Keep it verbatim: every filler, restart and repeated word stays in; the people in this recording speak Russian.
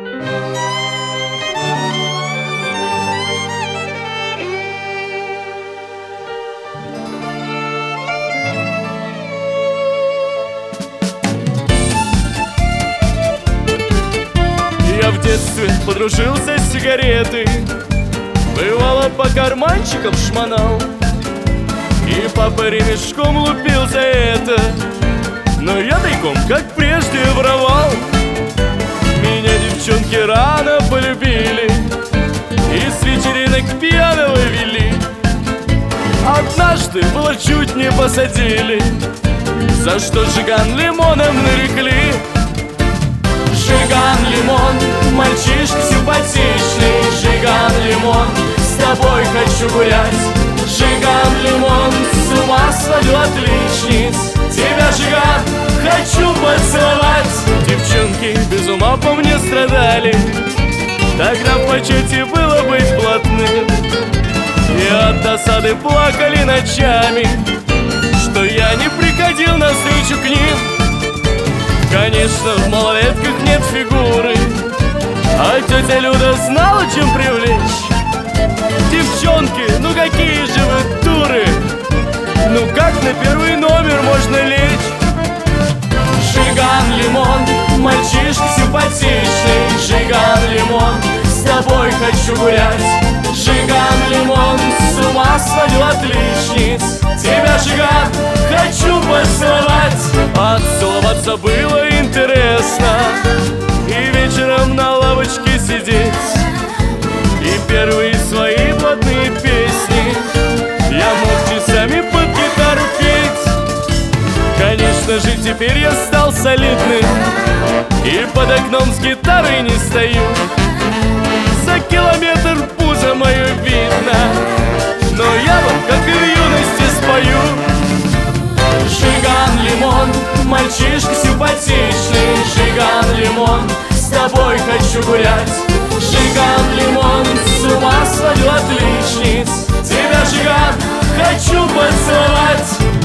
Я в детстве подружился с сигаретой, бывало по карманчикам шмонал, и папа ремешком лупил за это, но я тайком, как прежде, воровал. Меня девчонки рано полюбили и с вечеринок пьяного вели. Однажды было чуть не посадили, за что Жиган лимоном нарекли. Жиган лимон, мальчишка симпатичный, Жиган лимон, с тобой хочу гулять. Жиган лимон, с ума сводил отличниц, тебя, Жиган, хочу поцеловать. Девчонки без ума по мне страдали, тогда в почете было быть блатным, и от досады плакали ночами, что я не приходил навстречу к ним. Конечно, в малолетках нет фигуры, а тетя Люда знала, чем привлечь. Девчонки, ну какие же вы дуры, ну как на первый номер можно лечь? Жиган лимон, мальчишка симпатичный, Жиган лимон, с тобой хочу гулять. Жиган лимон, с ума сводил отличниц, тебя, Жиган, хочу поцеловать. Отцеловаться было интересно, и вечером на лавочке сидеть, и первые свои блатные песни я мог часами под гитару петь. Конечно же, теперь я стал солидным, и под окном с гитарой не стою. За километр пузо мое видно, но я вам, как и в юности, спою. Жиган лимон, мальчишка симпатичный, Жиган лимон, с тобой хочу гулять. Жиган лимон, с ума сводил отличниц, тебя, Жиган, хочу поцеловать.